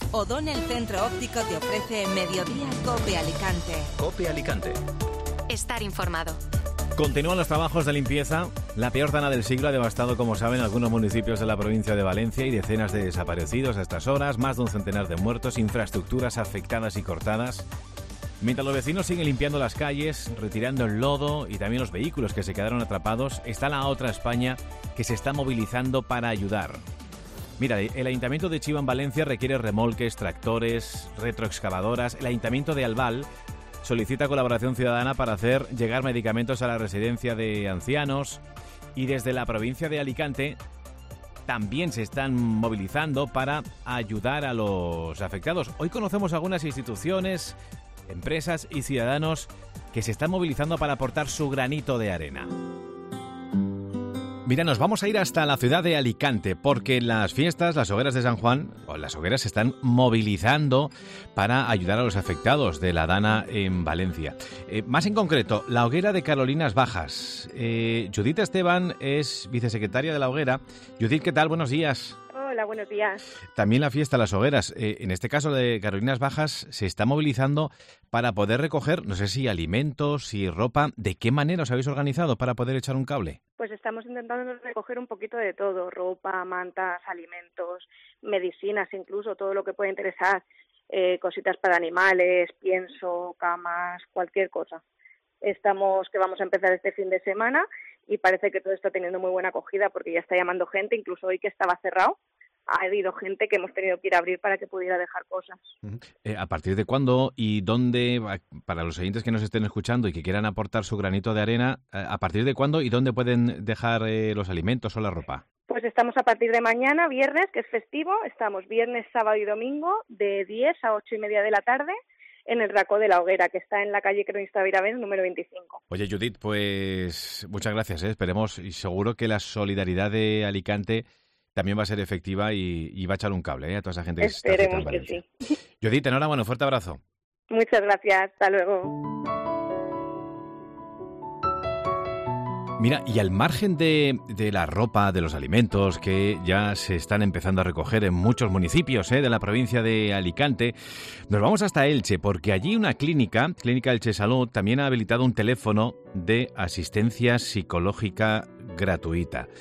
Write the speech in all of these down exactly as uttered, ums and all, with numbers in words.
O'Donnell Centro Óptico te ofrece Mediodía Cope Alicante. Cope Alicante. Estar informado. Continúan los trabajos de limpieza. La peor dana del siglo ha devastado, como saben, algunos municipios de la provincia de Valencia y decenas de desaparecidos a estas horas, más de un centenar de muertos, infraestructuras afectadas y cortadas. Mientras los vecinos siguen limpiando las calles, retirando el lodo y también los vehículos que se quedaron atrapados, está la otra España que se está movilizando para ayudar. Mira, el Ayuntamiento de Chiva en Valencia requiere remolques, tractores, retroexcavadoras. El Ayuntamiento de Albal solicita colaboración ciudadana para hacer llegar medicamentos a la residencia de ancianos. Y desde la provincia de Alicante también se están movilizando para ayudar a los afectados. Hoy conocemos algunas instituciones, empresas y ciudadanos que se están movilizando para aportar su granito de arena. Mira, nos vamos a ir hasta la ciudad de Alicante porque las fiestas, las hogueras de San Juan, o las hogueras se están movilizando para ayudar a los afectados de la dana en Valencia. Eh, más en concreto, la hoguera de Carolinas Bajas. Eh, Judith Esteban es vicesecretaria de la hoguera. Judith, ¿qué tal? Buenos días. Hola, buenos días. También la fiesta Las Hogueras, eh, en este caso de Carolinas Bajas, se está movilizando para poder recoger, no sé si alimentos, si ropa. ¿De qué manera os habéis organizado para poder echar un cable? Pues estamos intentando recoger un poquito de todo, ropa, mantas, alimentos, medicinas, incluso todo lo que pueda interesar, eh, cositas para animales, pienso, camas, cualquier cosa. Estamos que vamos a empezar este fin de semana y parece que todo está teniendo muy buena acogida porque ya está llamando gente, incluso hoy que estaba cerrado. Ha habido gente que hemos tenido que ir a abrir para que pudiera dejar cosas. Eh, ¿A partir de cuándo y dónde, para los oyentes que nos estén escuchando y que quieran aportar su granito de arena, a partir de cuándo y dónde pueden dejar eh, los alimentos o la ropa? Pues estamos a partir de mañana, viernes, que es festivo. Estamos viernes, sábado y domingo de diez a ocho y media de la tarde en el Racó de la Hoguera, que está en la calle Cronista Viravent, número veinticinco. Oye, Judith, pues muchas gracias. ¿eh? Esperemos y seguro que la solidaridad de Alicante también va a ser efectiva y, y va a echar un cable ¿eh? a toda esa gente que se está afectando en Valencia. Sí. Judith, enhorabuena, un fuerte abrazo. Muchas gracias, hasta luego. Mira, y al margen de, de la ropa, de los alimentos que ya se están empezando a recoger en muchos municipios ¿eh? de la provincia de Alicante, nos vamos hasta Elche, porque allí una clínica, Clínica Elche Salud, también ha habilitado un teléfono de asistencia psicológica gratuita.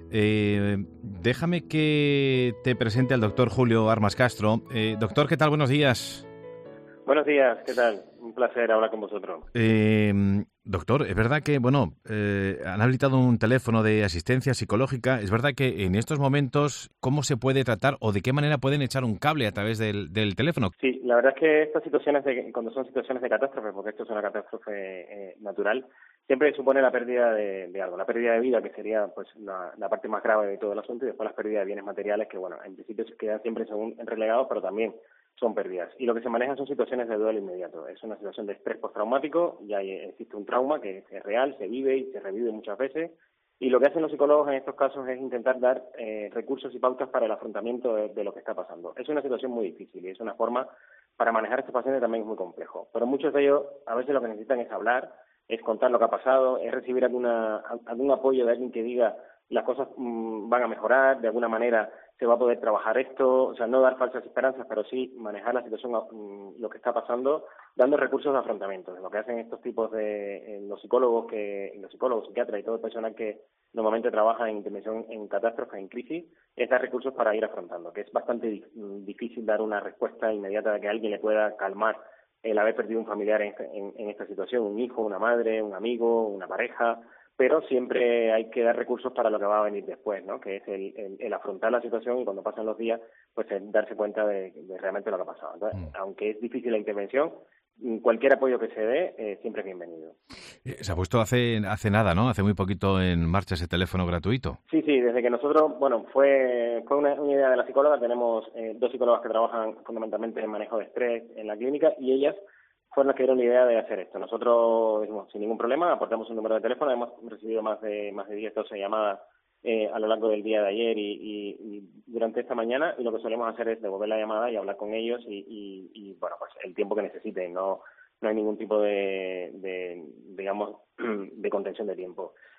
Eh, déjame que te presente al doctor Julio Armas Castro. Eh, doctor, ¿qué tal? Buenos días. Buenos días, ¿qué tal? Un placer hablar con vosotros. Eh, doctor, es verdad que, bueno, eh, han habilitado un teléfono de asistencia psicológica. Es verdad que en estos momentos, ¿cómo se puede tratar o de qué manera pueden echar un cable a través del, del teléfono? Sí, la verdad es que estas situaciones, de, cuando son situaciones de catástrofe, porque esto es una catástrofe eh, natural, siempre supone la pérdida de, de algo, la pérdida de vida, que sería pues la, la parte más grave de todo el asunto, y después las pérdidas de bienes materiales, que bueno, en principio se quedan siempre según relegados, pero también son pérdidas. Y lo que se manejan son situaciones de duelo inmediato. Es una situación de estrés postraumático, ya hay, existe un trauma que es real, se vive y se revive muchas veces, y lo que hacen los psicólogos en estos casos es intentar dar eh, recursos y pautas para el afrontamiento de, de lo que está pasando. Es una situación muy difícil y es una forma para manejar a estos pacientes también es muy complejo. Pero muchos de ellos a veces lo que necesitan es hablar, es contar lo que ha pasado, es recibir alguna, algún apoyo de alguien que diga las cosas mmm, van a mejorar, de alguna manera se va a poder trabajar esto, o sea, no dar falsas esperanzas, pero sí manejar la situación, mmm, lo que está pasando, dando recursos de afrontamiento. Lo que hacen estos tipos de, eh, los psicólogos, que los psicólogos, psiquiatras y todo el personal que normalmente trabaja en intervención en catástrofes, en crisis, es dar recursos para ir afrontando, que es bastante di- difícil dar una respuesta inmediata de que alguien le pueda calmar el haber perdido un familiar en, en, en esta situación, un hijo, una madre, un amigo, una pareja, pero siempre hay que dar recursos para lo que va a venir después, ¿no? Que es el, el, el afrontar la situación y cuando pasan los días, pues el darse cuenta de, de realmente lo que ha pasado. Entonces, mm. aunque es difícil la intervención, cualquier apoyo que se dé eh, siempre es bienvenido. Se ha puesto hace hace nada, ¿no? Hace muy poquito en marcha ese teléfono gratuito. Sí, sí, desde que nosotros, bueno, fue fue una, una idea de la psicóloga. Tenemos eh, dos psicólogas que trabajan fundamentalmente en manejo de estrés en la clínica y ellas fueron las que dieron la idea de hacer esto. Nosotros, dijimos, sin ningún problema, aportamos un número de teléfono, hemos recibido más de más de diez, doce llamadas eh, a lo largo del día de ayer y, y, y durante esta mañana, y lo que solemos hacer es devolver la llamada y hablar con ellos y, y, y bueno, pues el tiempo que necesiten. No no hay ningún tipo de, de digamos, de contención de tiempo.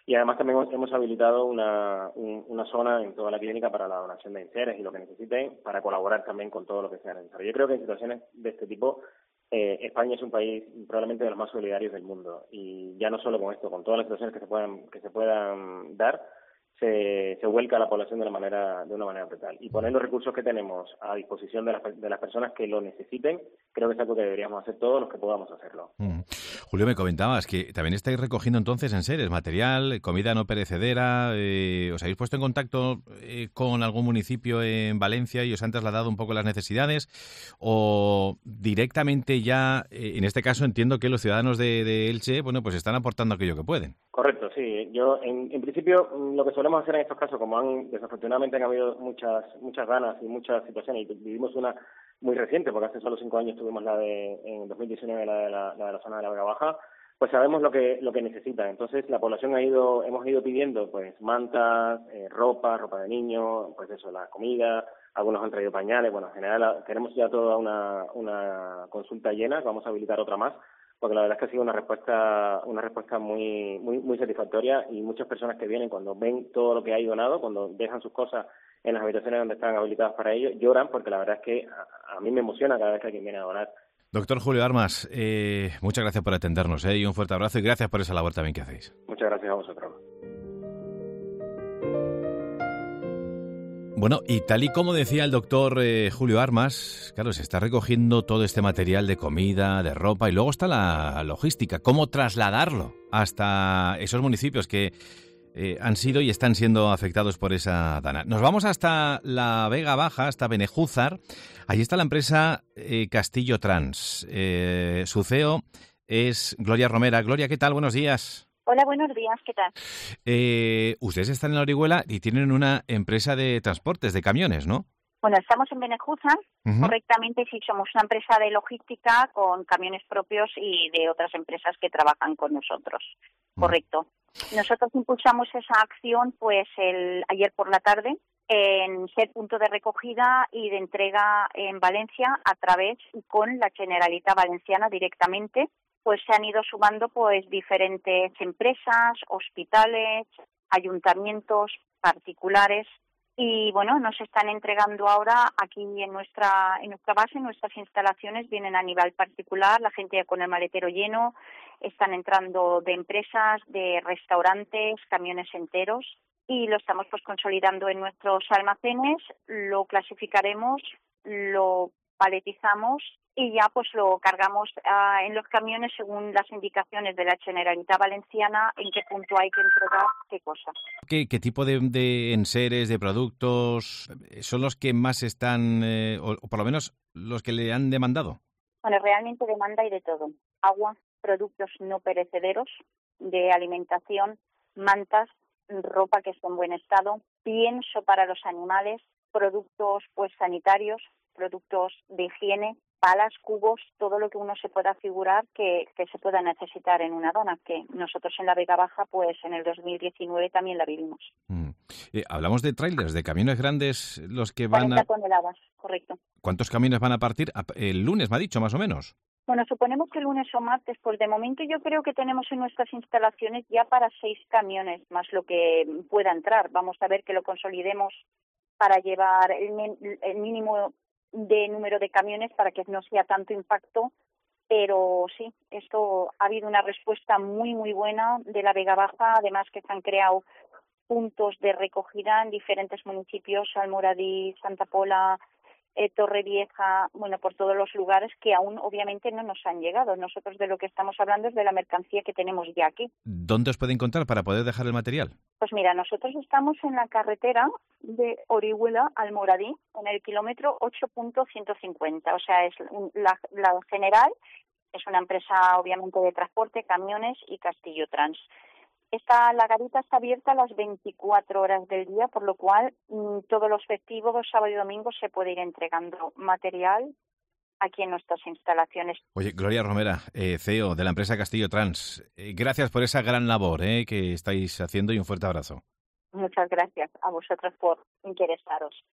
Y además también hemos, hemos habilitado una, un, una zona en toda la clínica para la donación de enseres y lo que necesiten, para colaborar también con todo lo que sea necesario. Yo creo que en situaciones de este tipo, eh, España es un país probablemente de los más solidarios del mundo, y ya no solo con esto, con todas las situaciones que se puedan que se puedan dar, se, se vuelca a la población de una manera de una manera brutal. Y poner los recursos que tenemos a disposición de las, de las personas que lo necesiten, creo que es algo que deberíamos hacer todos los que podamos hacerlo. Mm. Julio, me comentabas que también estáis recogiendo entonces enseres, material, comida no perecedera. Eh, ¿Os habéis puesto en contacto eh, con algún municipio en Valencia y os han trasladado un poco las necesidades? ¿O directamente ya, eh, en este caso entiendo que los ciudadanos de, de Elche, bueno, pues están aportando aquello que pueden? Correcto, sí. Yo, en, en principio, lo que solemos hacer en estos casos, como han desafortunadamente han habido muchas muchas ganas y muchas situaciones, y vivimos una muy reciente, porque hace solo cinco años tuvimos la de, en dos mil diecinueve, la de la, la de la zona de la Vega Baja, pues sabemos lo que lo que necesitan. Entonces, la población ha ido, hemos ido pidiendo, pues, mantas, eh, ropa, ropa de niño, pues eso, la comida, algunos han traído pañales. Bueno, en general tenemos ya toda una, una consulta llena, vamos a habilitar otra más, porque la verdad es que ha sido una respuesta una respuesta muy muy muy satisfactoria, y muchas personas que vienen, cuando ven todo lo que hay donado, cuando dejan sus cosas en las habitaciones donde están habilitadas para ello, lloran, porque la verdad es que a, a mí me emociona cada vez que alguien viene a donar. Doctor Julio Armas, eh, muchas gracias por atendernos, eh, y un fuerte abrazo, y gracias por esa labor también que hacéis. Muchas gracias a vosotros. Bueno, y tal y como decía el doctor eh, Julio Armas, claro, se está recogiendo todo este material de comida, de ropa, y luego está la logística, cómo trasladarlo hasta esos municipios que eh, han sido y están siendo afectados por esa dana. Nos vamos hasta la Vega Baja, hasta Benejúzar. Allí está la empresa eh, Castillo Trans. Eh, su C E O es Gloria Romera. Gloria, ¿qué tal? Buenos días. Hola, buenos días, ¿qué tal? Eh, ustedes están en la Orihuela y tienen una empresa de transportes, de camiones, ¿no? Bueno, estamos en Benejúzar, Uh-huh. correctamente, sí, somos una empresa de logística con camiones propios y de otras empresas que trabajan con nosotros, Uh-huh. correcto. Nosotros impulsamos esa acción pues el ayer por la tarde en ser punto de recogida y de entrega en Valencia a través y con la Generalitat Valenciana directamente. Pues se han ido sumando pues diferentes empresas, hospitales, ayuntamientos particulares, y bueno, nos están entregando ahora aquí en nuestra en nuestra base, nuestras instalaciones vienen a nivel particular, la gente con el maletero lleno, están entrando de empresas, de restaurantes, camiones enteros, y lo estamos pues consolidando en nuestros almacenes, lo clasificaremos, lo paletizamos y ya pues lo cargamos uh, en los camiones según las indicaciones de la Generalitat Valenciana en qué punto hay que entregar qué cosa. ¿Qué, qué tipo de, de enseres, de productos son los que más están, eh, o, o por lo menos los que le han demandado? Bueno, realmente demanda hay de todo. Agua, productos no perecederos, de alimentación, mantas, ropa que esté en buen estado, pienso para los animales, productos pues sanitarios, productos de higiene, palas, cubos, todo lo que uno se pueda figurar que, que se pueda necesitar en una dona, que nosotros en la Vega Baja, pues en el dos mil diecinueve también la vivimos. Mm. Eh, hablamos de trailers, de camiones grandes, los que van cuarenta a... toneladas, correcto. ¿Cuántos camiones van a partir? El lunes, me ha dicho, más o menos. Bueno, suponemos que el lunes o martes, pues de momento yo creo que tenemos en nuestras instalaciones ya para seis camiones, más lo que pueda entrar. Vamos a ver que lo consolidemos para llevar el, el mínimo de número de camiones para que no sea tanto impacto, pero sí, esto ha habido una respuesta muy muy buena de la Vega Baja, además que se han creado puntos de recogida en diferentes municipios, Almoradí, Santa Pola, eh, Torrevieja, bueno, por todos los lugares que aún obviamente no nos han llegado. Nosotros de lo que estamos hablando es de la mercancía que tenemos ya aquí. ¿Dónde os puede encontrar para poder dejar el material? Pues mira, nosotros estamos en la carretera de Orihuela al Moradí, en el kilómetro ocho punto ciento cincuenta. O sea, es la, la general, es una empresa obviamente de transporte, camiones y Castillo Trans. Esta, la garita está abierta a las veinticuatro horas del día, por lo cual mmm, todos los festivos, sábado y domingo, se puede ir entregando material aquí en nuestras instalaciones. Oye, Gloria Romera, eh, C E O de la empresa Castillo Trans, eh, gracias por esa gran labor eh, que estáis haciendo y un fuerte abrazo. Muchas gracias a vosotros por interesaros.